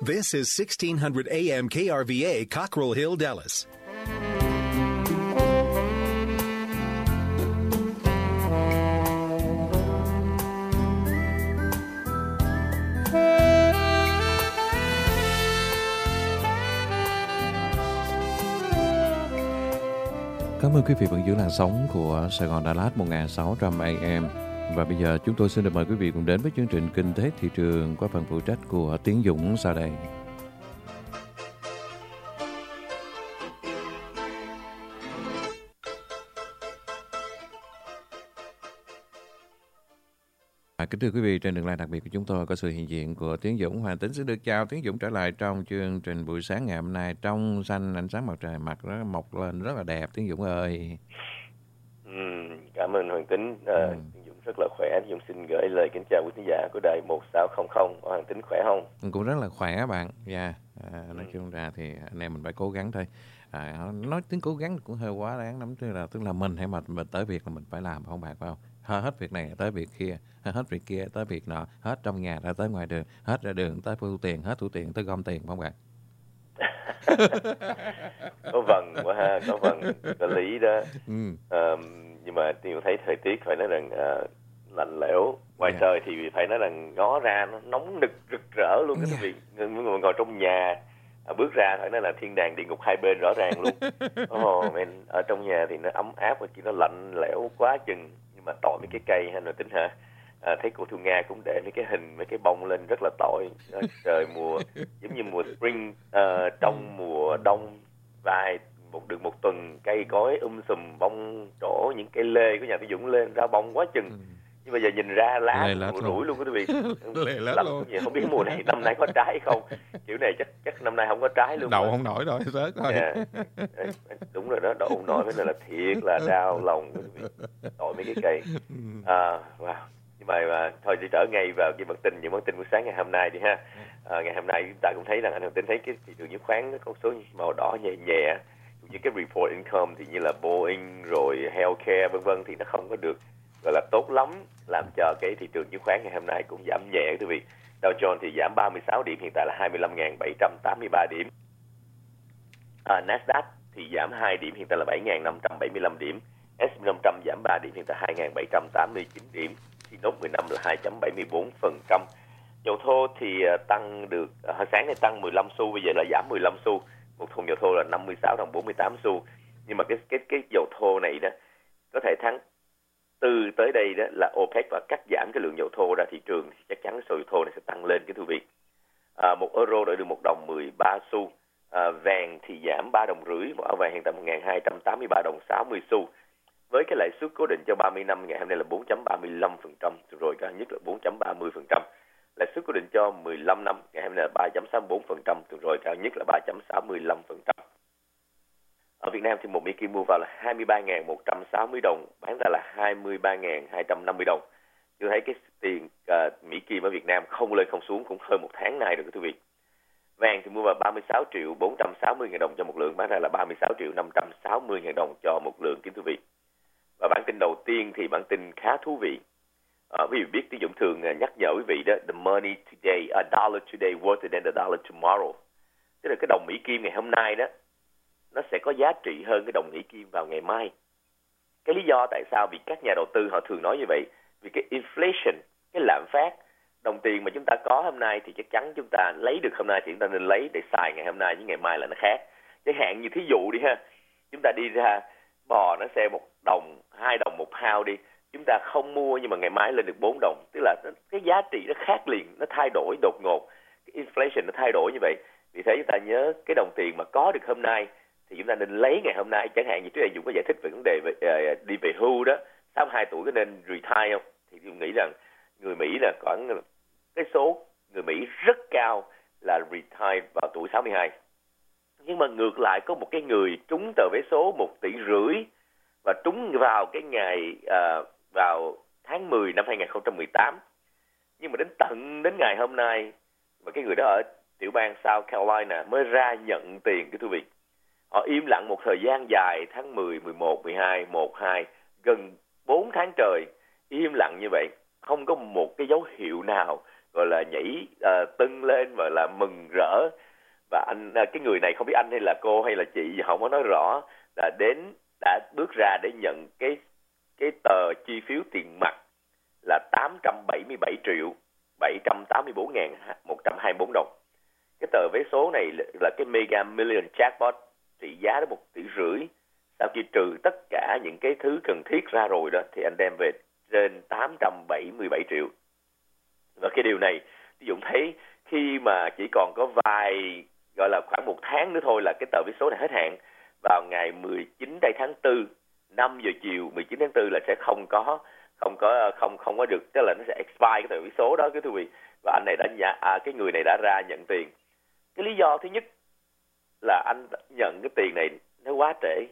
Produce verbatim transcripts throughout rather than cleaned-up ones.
This is sixteen hundred A M K R V A, Cockrell Hill, Dallas. Cảm ơn quý vị vẫn giữ làn sóng của Sài Gòn Đà Lạt một nghìn sáu trăm A M. Và bây giờ chúng tôi xin được mời quý vị cùng đến với chương trình Kinh tế thị trường qua phần phụ trách của Tiến Dũng sau đây. À, kính thưa quý vị, trên đường line đặc biệt của chúng tôi có sự hiện diện của Tiến Dũng. Hoàng Tính xin được chào Tiến Dũng trở lại trong chương trình buổi sáng ngày hôm nay. Trong xanh ánh sáng mặt trời, mặt nó mọc lên rất là đẹp, Tiến Dũng ơi. Ừ, cảm ơn Hoàng Tính. À, ừ. Tiến Dũng rất là khỏe. Tiến Dũng xin gửi lời kính chào quý khán giả của đài một sáu không không. Hoàng Tính khỏe không? Cũng rất là khỏe bạn. Yeah. À, nói ừ. chung ra thì anh em mình phải cố gắng thôi. À, nói tiếng cố gắng cũng hơi quá đáng lắm, tức là tức là mình hay mà mình tới việc là mình phải làm, không bạn phải không? Hết việc này tới việc kia, hết việc kia tới việc nọ, hết trong nhà ra tới ngoài đường, hết ra đường tới thu tiền, hết thu tiền tới gom tiền, không bạn? Có vần quá ha, có vần có lý đó. Ừ. À, nhưng mà tôi thấy thời tiết phải nói rằng uh, lạnh lẽo, ngoài yeah. trời thì phải nói rằng ngó ra nó nóng nực rực rỡ luôn. Cái quý vị người ngồi trong nhà à, bước ra phải nói là thiên đàng địa ngục hai bên rõ ràng luôn. Oh, man, ở trong nhà thì nó ấm áp, và chỉ nó lạnh lẽo quá chừng. Nhưng mà tội mấy cái cây hay là tính hả? À, thấy cô Thu Nga cũng để mấy cái hình, mấy cái bông lên rất là tội. À, trời mùa giống như mùa spring, uh, trong mùa đông vài một được một tuần cây cối um sùm bông trổ, những cây lê của nhà Tú Dũng lên ra bông quá chừng. Nhưng bây giờ nhìn ra lá rủi luôn, luôn quý vị. Lắm luôn. Không biết mùa này năm nay có trái không? Kiểu này chắc chắc năm nay không có trái luôn. Đậu không nổi rồi, rớt thôi. Yeah. Đúng rồi đó, đậu không nổi, phải là thiệt là đau lòng quý vị. Tội mấy cái cây. À, wow. Nhưng mà, mà thôi thì trở ngay vào cái bản tin, những bản tin buổi sáng ngày hôm nay đi ha. À, ngày hôm nay chúng ta cũng thấy rằng anh Hồng Tính thấy cái thị trường chứng khoán có số màu đỏ nhẹ nhẹ. Những cái report income thì như là Boeing rồi healthcare vân vân thì nó không có được gọi là tốt lắm, làm cho cái thị trường chứng khoán ngày hôm nay cũng giảm nhẹ quý vị. Dow Jones thì giảm ba mươi sáu điểm, hiện tại là hai mươi lăm nghìn bảy trăm tám mươi ba điểm. À, Nasdaq thì giảm hai điểm, hiện tại là bảy nghìn năm trăm bảy mươi lăm điểm. ét and pê năm trăm giảm ba điểm, hiện tại hai nghìn bảy trăm tám mươi chín điểm. Thì nốt mười năm là hai phẩy bảy mươi bốn phần trăm. Dầu thô thì tăng được, hồi sáng này tăng mười lăm xu, bây giờ là giảm mười lăm xu. Một thùng dầu thô là năm mươi sáu đồng bốn mươi tám xu. Nhưng mà cái cái cái dầu thô này đó có thể tháng từ tới đây đó là OPEC và cắt giảm cái lượng dầu thô ra thị trường, thì chắc chắn số dầu thô này sẽ tăng lên cái thưa vị. À, một euro đổi được một đồng mười ba xu. À, vàng thì giảm ba đồng rưỡi, một áo vàng hiện tại một nghìn hai trăm tám mươi ba đồng sáu mươi xu. Với cái lãi suất cố định cho ba mươi năm ngày hôm nay là bốn phẩy ba mươi lăm phần trăm, rồi cao nhất là bốn phẩy ba mươi phần trăm. Lãi suất cố định cho mười lăm năm ngày hôm nay là ba phẩy sáu mươi bốn phần trăm, rồi cao nhất là ba phẩy sáu mươi lăm phần trăm. Ở Việt Nam thì một Mỹ Kim mua vào là hai mươi ba nghìn một trăm sáu mươi đồng, bán ra là hai mươi ba nghìn hai trăm năm mươi đồng. Tôi thấy cái tiền uh, Mỹ Kim ở Việt Nam không lên không xuống cũng hơn một tháng nay rồi quý vị. Vàng thì mua vào ba mươi sáu triệu bốn trăm sáu mươi nghìn đồng cho một lượng, bán ra là ba mươi sáu triệu năm trăm sáu mươi nghìn đồng cho một lượng kính thưa quý vị. Và bản tin đầu tiên thì bản tin khá thú vị. À, quý vị biết Tiến Dũng thường nhắc nhở quý vị đó, the money today, a dollar today worth than the dollar tomorrow. Tức là cái đồng Mỹ Kim ngày hôm nay đó nó sẽ có giá trị hơn cái đồng Mỹ Kim vào ngày mai. Cái lý do tại sao? Vì các nhà đầu tư họ thường nói như vậy. Vì cái inflation, cái lạm phát, đồng tiền mà chúng ta có hôm nay thì chắc chắn chúng ta lấy được hôm nay thì chúng ta nên lấy để xài ngày hôm nay, với ngày mai là nó khác. Chẳng hạn như thí dụ đi ha, chúng ta đi ra bò nó xe một đồng, hai đồng một pound đi, chúng ta không mua nhưng mà ngày mai lên được bốn đồng, tức là cái giá trị nó khác liền, nó thay đổi đột ngột, cái inflation nó thay đổi như vậy. Vì thế chúng ta nhớ cái đồng tiền mà có được hôm nay thì chúng ta nên lấy ngày hôm nay. Chẳng hạn như trước đây Dũng có giải thích về vấn đề về, uh, đi về hưu đó, sáu mươi hai tuổi có nên retire không? Thì Dũng nghĩ rằng người Mỹ là có cái số người Mỹ rất cao là retire vào tuổi sáu mươi hai. Nhưng mà ngược lại có một cái người trúng tờ vé số một tỷ rưỡi và trúng vào cái ngày uh, vào tháng mười năm hai nghìn không trăm mười tám. Nhưng mà đến tận đến ngày hôm nay, và cái người đó ở tiểu bang South Carolina mới ra nhận tiền cái thưa vị. Họ im lặng một thời gian dài, tháng mười, mười một, mười hai, một, hai, gần bốn tháng trời im lặng như vậy, không có một cái dấu hiệu nào gọi là nhảy uh, tưng lên và là mừng rỡ. Và anh uh, cái người này không biết anh hay là cô hay là chị gì không có nói rõ, là đến đã bước ra để nhận cái cái tờ chi phiếu tiền mặt là tám trăm bảy mươi bảy triệu bảy trăm tám mươi bốn nghìn một trăm hai mươi bốn đồng. Cái tờ vé số này là cái Mega Million Jackpot trị giá đến một tỷ rưỡi. Sau khi trừ tất cả những cái thứ cần thiết ra rồi đó thì anh đem về trên tám trăm bảy mươi bảy triệu. Và cái điều này ví dụ thấy khi mà chỉ còn có vài gọi là khoảng một tháng nữa thôi là cái tờ vé số này hết hạn, vào ngày mười chín đây tháng tư, năm giờ chiều mười chín tháng tư là sẽ không có không có không không có được, tức là nó sẽ expire cái tờ vé số đó cái thưa quý vị. Và anh này đã nhà, à, cái người này đã ra nhận tiền. Cái lý do thứ nhất là anh nhận cái tiền này nó quá trễ,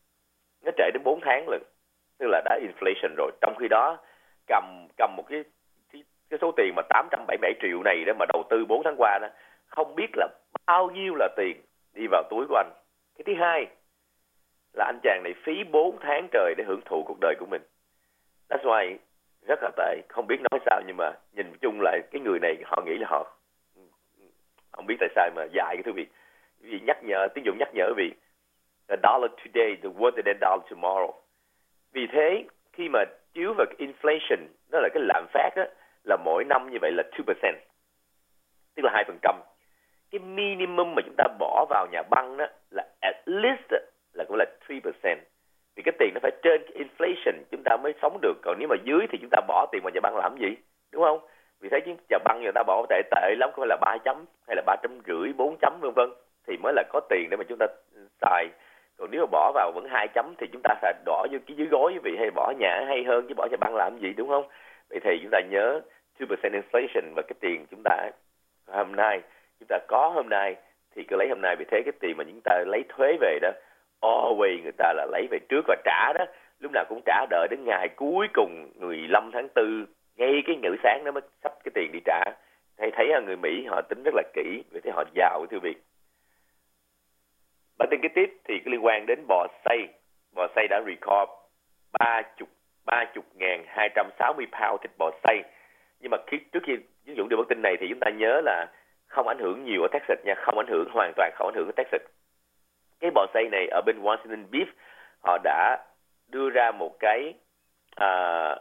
nó trễ đến bốn tháng lần, tức là đã inflation rồi. Trong khi đó cầm cầm một cái cái, cái số tiền mà tám trăm bảy mươi bảy triệu này đó mà đầu tư bốn tháng qua đó, không biết là bao nhiêu là tiền đi vào túi của anh. Cái thứ hai là anh chàng này phí bốn tháng trời để hưởng thụ cuộc đời của mình. That's why rất là tệ, không biết nói sao, nhưng mà nhìn chung lại cái người này họ nghĩ là họ không biết tại sao mà dài cái thứ việc. Vì nhắc nhở, tiếng Dũng nhắc nhở vì the dollar today, the worth of the dollar tomorrow. Vì thế khi mà chiếu vào cái inflation, nó là cái lạm phát á, là mỗi năm như vậy là two percent, tức là hai phần trăm. Cái minimum mà chúng ta bỏ vào nhà băng đó là at least là cũng là three percent. Vì cái tiền nó phải trên cái inflation chúng ta mới sống được. Còn nếu mà dưới thì chúng ta bỏ tiền vào nhà băng làm gì, đúng không? Vì thế chứ nhà băng người ta bỏ tệ tệ lắm, có phải là ba chấm hay là ba chấm rưỡi, bốn chấm vân vân thì mới là có tiền để mà chúng ta xài. Còn nếu mà bỏ vào vẫn hai chấm thì chúng ta phải bỏ vô cái dưới gối vì hay bỏ nhà hay hơn, chứ bỏ nhà băng làm gì, đúng không? Vậy thì chúng ta nhớ two percent inflation và cái tiền chúng ta hôm nay chúng ta có hôm nay thì cứ lấy hôm nay. Vì thế cái tiền mà chúng ta lấy thuế về đó, always người ta là lấy về trước và trả đó, lúc nào cũng trả, đợi đến ngày cuối cùng mười lăm tháng tư ngay cái ngữ sáng nó mới xách cái tiền đi trả. Thấy thấy người Mỹ họ tính rất là kỹ, vì thế họ giàu thưa vị. Bản tin kế tiếp thì liên quan đến bò xay. Bò xay đã record ba mươi nghìn hai trăm sáu mươi pound thịt bò xay. Nhưng mà khi, trước khi ứng dụng đưa bản tin này thì chúng ta nhớ là không ảnh hưởng nhiều ở Texas nha, không ảnh hưởng hoàn toàn, không ảnh hưởng ở Texas. Cái bò xay này ở bên Washington Beef họ đã đưa ra một cái uh,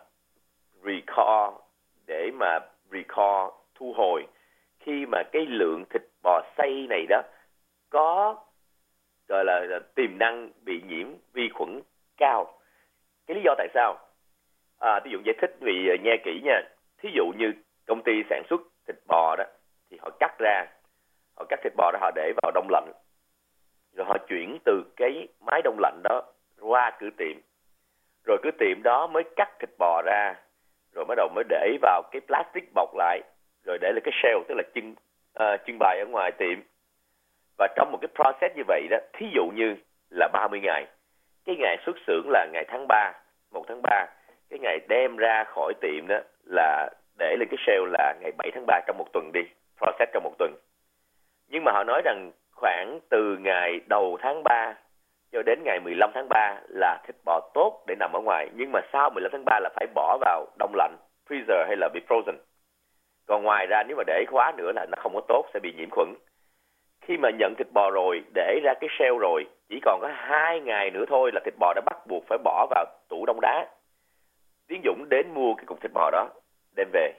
recall để mà recall thu hồi khi mà cái lượng thịt bò xay này đó có gọi là, là tiềm năng bị nhiễm vi khuẩn cao. Cái lý do tại sao? À, ví dụ giải thích vì nghe kỹ nha. Thí dụ như công ty sản xuất thịt bò đó thì họ cắt ra, họ cắt thịt bò đó họ để vào đông lạnh, rồi họ chuyển từ cái máy đông lạnh đó qua cửa tiệm, rồi cửa tiệm đó mới cắt thịt bò ra, rồi bắt đầu mới để vào cái plastic bọc lại, rồi để lên cái shelf, tức là trưng uh, trưng bày ở ngoài tiệm. Và trong một cái process như vậy đó, thí dụ như là ba mươi ngày, cái ngày xuất xưởng là ngày tháng ba, một tháng ba, cái ngày đem ra khỏi tiệm đó là để lên cái shelf là ngày bảy tháng ba, trong một tuần đi, process trong một tuần. Nhưng mà họ nói rằng khoảng từ ngày đầu tháng ba cho đến ngày mười lăm tháng ba là thịt bò tốt để nằm ở ngoài, nhưng mà sau mười lăm tháng ba là phải bỏ vào đông lạnh, freezer hay là bị frozen. Còn ngoài ra nếu mà để khóa nữa là nó không có tốt, sẽ bị nhiễm khuẩn. Khi mà nhận thịt bò rồi, để ra cái shelf rồi, chỉ còn có hai ngày nữa thôi là thịt bò đã bắt buộc phải bỏ vào tủ đông đá. Tiến Dũng đến mua cái cục thịt bò đó, đem về.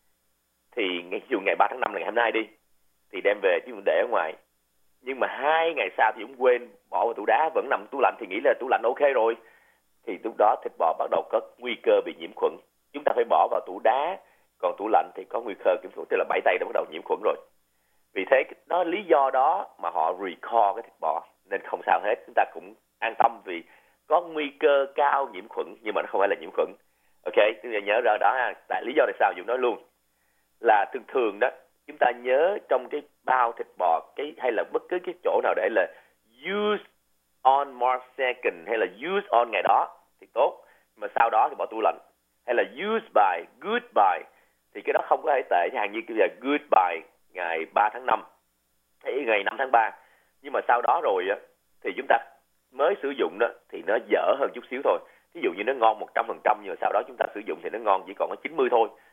Thì ví dụ ngày ba tháng năm là ngày hôm nay đi, thì đem về chứ để ở ngoài. Nhưng mà hai ngày sau thì Dũng quên bỏ vào tủ đá, vẫn nằm tủ lạnh thì nghĩ là tủ lạnh ok rồi. Thì lúc đó thịt bò bắt đầu có nguy cơ bị nhiễm khuẩn. Chúng ta phải bỏ vào tủ đá, còn tủ lạnh thì có nguy cơ kiểm soát, tức là bảy tay đã bắt đầu nhiễm khuẩn rồi. Vì thế đó lý do đó mà họ recall cái thịt bò, nên không sao hết, chúng ta cũng an tâm vì có nguy cơ cao nhiễm khuẩn nhưng mà nó không phải là nhiễm khuẩn. Ok, chúng ta nhớ ra đó ha. Tại lý do tại sao Dũng nói luôn là thường thường đó chúng ta nhớ trong cái bao thịt bò cái hay là bất cứ cái chỗ nào để là use on March second hay là use on ngày đó thì tốt, mà sau đó thì bỏ tủ lạnh, hay là use by, good by thì cái đó không có thể tệ, chẳng như cái là good by ngày ba tháng năm hay ngày năm tháng ba, nhưng mà sau đó rồi á thì chúng ta mới sử dụng đó thì nó dở hơn chút xíu thôi. Ví dụ như nó ngon một trăm phần trăm nhưng mà sau đó chúng ta sử dụng thì nó ngon chỉ còn có chín mươi thôi,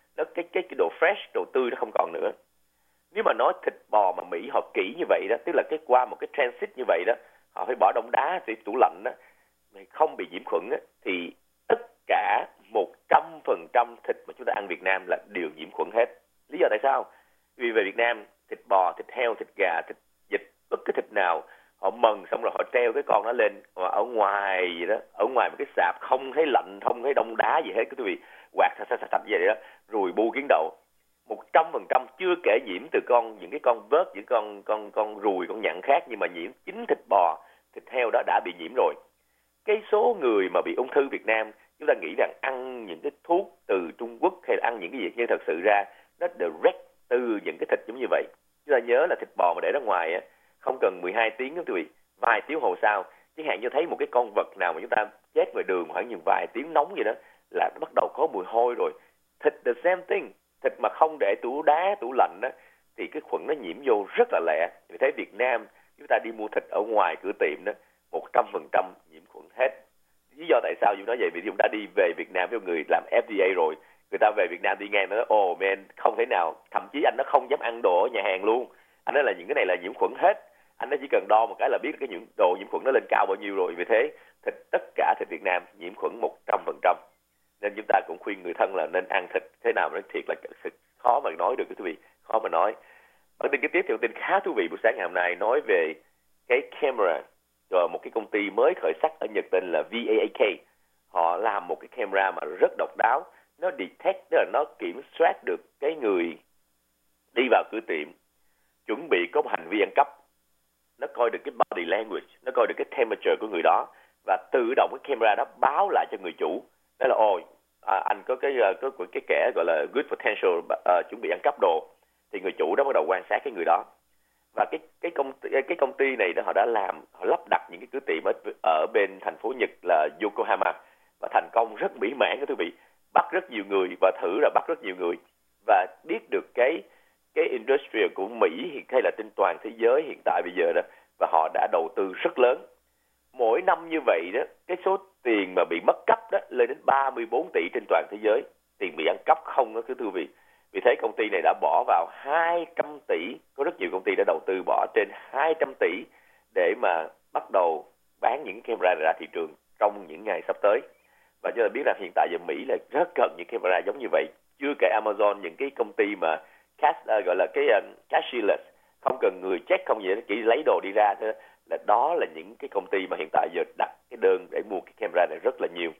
nó cái cái cái độ fresh, độ tươi nó không còn nữa. Nếu mà nói thịt bò mà Mỹ họ kỹ như vậy đó, tức là cái qua một cái transit như vậy đó, họ phải bỏ đông đá thì tủ lạnh đó, không bị nhiễm khuẩn á, thì tất cả một trăm phần trăm thịt mà chúng ta ăn Việt Nam là đều nhiễm khuẩn hết. Lý do tại sao? Vì về Việt Nam, thịt bò, thịt heo, thịt gà, thịt vịt, bất cứ thịt nào họ mần xong rồi họ treo cái con nó lên ở ngoài gì đó, ở ngoài một cái sạp không thấy lạnh, không thấy đông đá gì hết, quý vị quạt sạch sạch sạch vậy đó, rồi bu kiến đậu, một trăm phần trăm chưa kể nhiễm từ con những cái con vớt, những con con con ruồi, con nhặn khác, nhưng mà nhiễm chính thịt bò, thịt heo đó đã bị nhiễm rồi. Cái số người mà bị ung thư Việt Nam, chúng ta nghĩ rằng ăn những cái thuốc từ Trung Quốc hay là ăn những cái gì, nhưng thật sự ra nó direct từ những cái thịt giống như vậy. Chúng ta nhớ là thịt bò mà để ra ngoài á, không cần mười hai tiếng đó quý vị, vài tiếng hồ sau, chẳng hạn như thấy một cái con vật nào mà chúng ta chết ngoài đường khoảng những vài tiếng nóng vậy đó, là nó bắt đầu có mùi hôi rồi. Thịt the same thing, thịt mà không để tủ đá, tủ lạnh đó, thì cái khuẩn nó nhiễm vô rất là lẹ. Vì thế Việt Nam chúng ta đi mua thịt ở ngoài cửa tiệm đó, một trăm phần trăm nhiễm khuẩn hết. Lý do tại sao chúng nói vậy? Vì chúng ta đi về Việt Nam với người làm F D A rồi, người ta về Việt Nam đi ngang nói, oh man, không thể nào, thậm chí anh nó không dám ăn đồ ở nhà hàng luôn. Anh nói là những cái này là nhiễm khuẩn hết. Anh nó chỉ cần đo một cái là biết cái những đồ nhiễm khuẩn nó lên cao bao nhiêu rồi. Vì thế thịt, tất cả thịt Việt Nam nhiễm khuẩn một trăm phần trăm. Nên chúng ta cũng khuyên người thân là nên ăn thịt thế nào mà nó thiệt là khó mà nói được quý vị, khó mà nói. Bản tin kế tiếp thì tin khá thú vị buổi sáng ngày hôm nay nói về cái camera, rồi một cái công ty mới khởi sắc ở Nhật tên là V A A K. Họ làm một cái camera mà rất độc đáo, nó detect, tức là nó kiểm soát được cái người đi vào cửa tiệm chuẩn bị có một hành vi ăn cắp. Nó coi được cái body language, nó coi được cái temperature của người đó, và tự động cái camera đó báo lại cho người chủ. Đó là ôi, à, anh có cái có cái kẻ gọi là good potential uh, chuẩn bị ăn cắp đồ, thì người chủ đó bắt đầu quan sát cái người đó. Và cái cái công ty, cái công ty này đó họ đã làm, họ lắp đặt những cái cửa tiệm ở, ở bên thành phố Nhật là Yokohama, và thành công rất mỹ mãn các quý vị, bắt rất nhiều người và thử là bắt rất nhiều người, và biết được cái cái industry của Mỹ hay là trên toàn thế giới hiện tại bây giờ đó, và họ đã đầu tư rất lớn. Mỗi năm như vậy đó, cái số tiền mà bị mất cắp đó lên đến ba mươi bốn tỷ trên toàn thế giới, tiền bị ăn cắp không đó, cứ thưa quý vị. Vì thế công ty này đã bỏ vào hai trăm tỷ, có rất nhiều công ty đã đầu tư bỏ trên hai trăm tỷ để mà bắt đầu bán những camera này ra thị trường trong những ngày sắp tới. Và chúng ta biết rằng hiện tại giờ Mỹ là rất cần những camera giống như vậy. Chưa kể Amazon, những cái công ty mà cash, uh, gọi là cái uh, cashless, không cần người check không gì hết, chỉ lấy đồ đi ra thôi, là đó là những cái công ty mà hiện tại giờ đặt cái đơn để mua cái camera này rất là nhiều.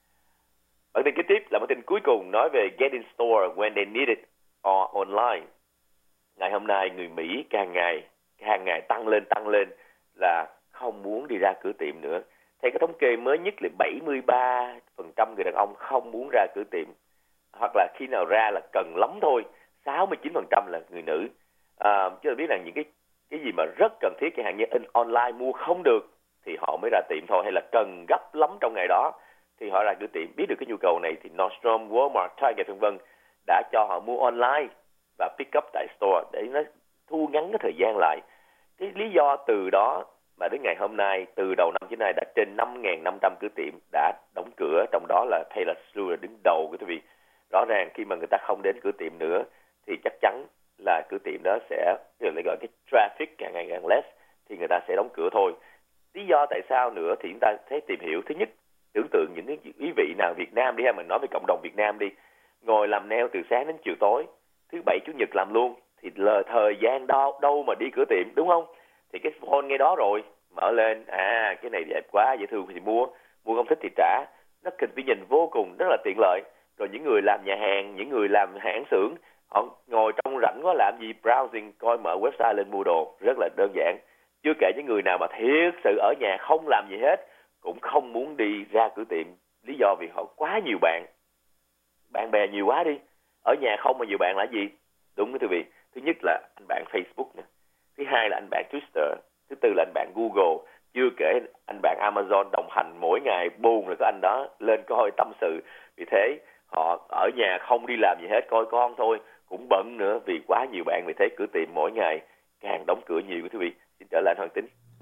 Bản tin kế tiếp là bản tin cuối cùng nói về get in store when they need it or online. Ngày hôm nay người Mỹ càng ngày càng ngày tăng lên tăng lên là không muốn đi ra cửa tiệm nữa. Theo cái thống kê mới nhất là bảy mươi ba phần trăm người đàn ông không muốn ra cửa tiệm, hoặc là khi nào ra là cần lắm thôi. sáu mươi chín phần trăm là người nữ. À, chứ là biết rằng những cái cái gì mà rất cần thiết, chẳng hạn như in online mua không được thì họ mới ra tiệm thôi, hay là cần gấp lắm trong ngày đó thì họ ra cửa tiệm. Biết được cái nhu cầu này thì Nordstrom, Walmart, Target vân vân đã cho họ mua online và pick up tại store để nó thu ngắn cái thời gian lại. Cái lý do từ đó mà đến ngày hôm nay, từ đầu năm đến nay đã trên năm nghìn năm trăm cửa tiệm đã đóng cửa, trong đó là Taylor Swift là đứng đầu quý vị. Rõ ràng khi mà người ta không đến cửa tiệm nữa thì chắc chắn là cửa tiệm đó sẽ, tức là gọi cái traffic càng ngày càng less, thì người ta sẽ đóng cửa thôi. Lý do tại sao nữa thì chúng ta thấy tìm hiểu. Thứ nhất, tưởng tượng những cái quý vị nào Việt Nam đi ha, mình nói về cộng đồng Việt Nam đi, ngồi làm nail từ sáng đến chiều tối, thứ bảy chủ nhật làm luôn, thì lời thời gian đâu đâu mà đi cửa tiệm, đúng không? Thì cái phone ngay đó rồi, mở lên, à cái này đẹp quá, dễ thương thì mua, mua không thích thì trả. Nó convenient vô cùng, rất là tiện lợi. Rồi những người làm nhà hàng, những người làm hãng xưởng, họ ngồi trong rảnh quá làm gì, browsing, coi mở website lên mua đồ, rất là đơn giản. Chưa kể những người nào mà thiệt sự ở nhà không làm gì hết, cũng không muốn đi ra cửa tiệm. Lý do vì họ quá nhiều bạn, bạn bè nhiều quá đi. Ở nhà không mà nhiều bạn là gì? Đúng với quý vị. Thứ nhất là anh bạn Facebook nè, thứ hai là anh bạn Twitter, thứ tư là anh bạn Google, chưa kể anh bạn Amazon đồng hành mỗi ngày, buồn rồi có anh đó lên coi tâm sự. Vì thế họ ở nhà không đi làm gì hết, coi con thôi, cũng bận nữa vì quá nhiều bạn. Vì thế cửa tiệm mỗi ngày càng đóng cửa nhiều quý vị. Xin trở lại Hoàng Tính.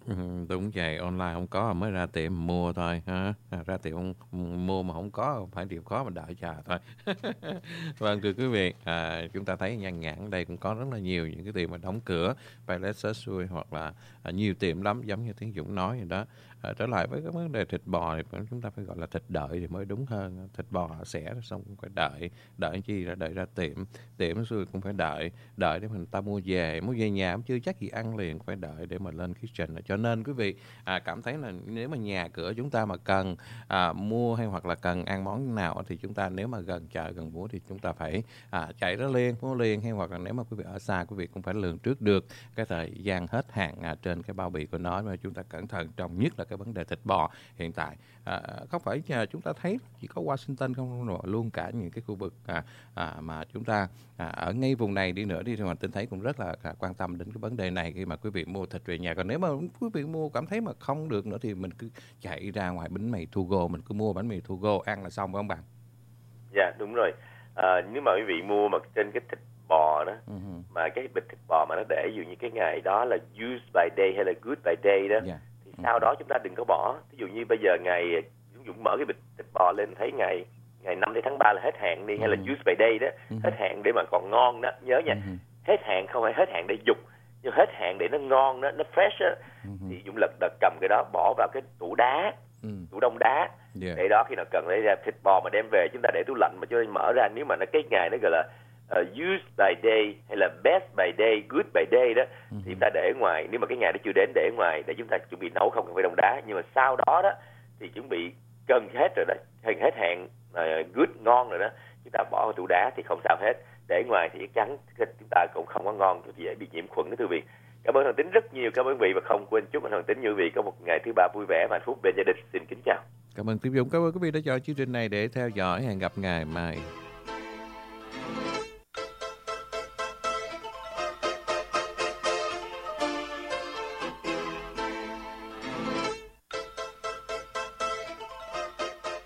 Ừ, đúng vậy, online không có mới ra tiệm mua thôi ha. À, ra tiệm không, mua mà không có phải chịu khó mà đợi chờ thôi. Vâng, thưa quý vị, à, chúng ta thấy nhan nhản ở đây cũng có rất là nhiều những cái tiệm mà đóng cửa, Palace Sesui hoặc là à, nhiều tiệm lắm, giống như Tiến Dũng nói vậy đó. À, trở lại với cái vấn đề thịt bò thì chúng ta phải gọi là thịt đợi thì mới đúng hơn. Thịt bò xẻ xong cũng phải đợi, đợi chi là đợi ra tiệm, tiệm xui cũng phải đợi, đợi để mình ta mua về, mua về nhà cũng chưa chắc gì ăn liền, phải đợi để mà lên kitchen. Cho nên quý vị à, cảm thấy là nếu mà nhà cửa chúng ta mà cần à, mua hay hoặc là cần ăn món nào thì chúng ta nếu mà gần chợ gần búa thì chúng ta phải à, chạy ra liền mua liền, hay hoặc là nếu mà quý vị ở xa quý vị cũng phải lường trước được cái thời gian hết hạn à, trên cái bao bì của nó, mà chúng ta cẩn thận trong nhất là cái vấn đề thịt bò hiện tại à, không phải à, chúng ta thấy chỉ có Washington không, mà luôn cả những cái khu vực à, à, mà chúng ta à, ở ngay vùng này đi nữa đi thì mà Tin thấy cũng rất là à, quan tâm đến cái vấn đề này khi mà quý vị mua thịt về nhà. Còn nếu mà quý vị mua cảm thấy mà không được nữa thì mình cứ chạy ra ngoài bánh mì to go, mình cứ mua bánh mì to go ăn là xong phải không bạn? Dạ đúng rồi. À, nếu mà quý vị mua mà trên cái thịt bò đó, uh-huh. mà cái bịch thịt bò mà nó để ví dụ như cái ngày đó là use by day hay là good by day đó, yeah. thì uh-huh. sau đó chúng ta đừng có bỏ. Ví dụ như bây giờ ngày Dũng mở cái bịch thịt bò lên thấy ngày ngày năm tháng ba là hết hạn đi, uh-huh. hay là use by day đó, uh-huh. hết hạn để mà còn ngon đó, nhớ nha. Uh-huh. Hết hạn không phải hết hạn để dục, nhưng hết hạn để nó ngon đó, nó fresh đó. Uh-huh. Thì Dũng lật đật cầm cái đó bỏ vào cái tủ đá, uh-huh. tủ đông đá. Yeah. Để đó khi nào cần lấy ra thịt bò mà đem về chúng ta để tủ lạnh mà cho nên mở ra, nếu mà nó cái ngày nó gọi là uh, use by day hay là best by day, good by day đó, uh-huh. thì chúng ta để ngoài. Nếu mà cái ngày đó chưa đến để ngoài để chúng ta chuẩn bị nấu, không cần phải đông đá. Nhưng mà sau đó đó thì chuẩn bị cần hết rồi đó, hết hạn uh, good ngon rồi đó, chúng ta bỏ vào tủ đá thì không sao hết. Để ngoài thì chắc chắn chúng ta cũng không có ngon, dễ bị nhiễm khuẩn đó thưa quý vị. Cảm ơn Hoàng Tính rất nhiều, cảm ơn quý vị, và không quên chúc anh Hoàng Tính như quý vị có một ngày thứ ba vui vẻ và hạnh phúc bên gia đình. Xin kính chào. Cảm ơn Tiến Dũng, cảm ơn quý vị đã chọn chương trình này để theo dõi. Hẹn gặp ngày mai.